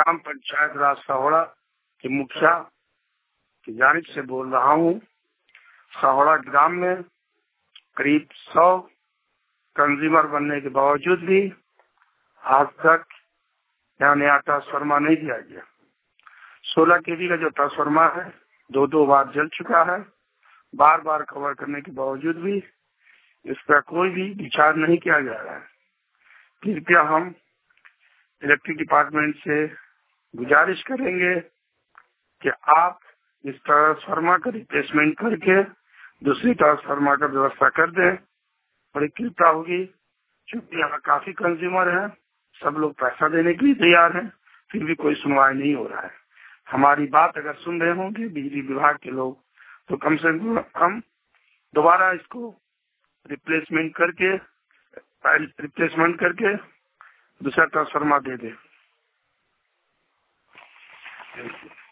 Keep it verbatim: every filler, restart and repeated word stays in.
ग्राम पंचायत राज सहोड़ा के मुखिया की जानिब से बोल रहा हूँ। सहोड़ा ग्राम में करीब सौ कंज्यूमर बनने के बावजूद भी आज तक यहाँ नया ट्रांसफार्मर नहीं दिया गया। सोलह केवी का जो ट्रांसफार्मर है दो दो बार जल चुका है। बार बार कवर करने के बावजूद भी इस पर कोई भी विचार नहीं किया जा रहा है। कृपया हम इलेक्ट्रिक डिपार्टमेंट से गुजारिश करेंगे कि आप इस ट्रांसफार्मर का रिप्लेसमेंट करके दूसरी ट्रांसफार्मर का व्यवस्था कर दें। बड़ी कृपा होगी, क्योंकि यहाँ काफी कंज्यूमर हैं, सब लोग पैसा देने के लिए तैयार हैं, फिर भी कोई सुनवाई नहीं हो रहा है। हमारी बात अगर सुन रहे होंगे बिजली विभाग के लोग तो कम से कम दोबारा इसको रिप्लेसमेंट करके रिप्लेसमेंट करके दूसरा ट्रांसफार्मर दे दे।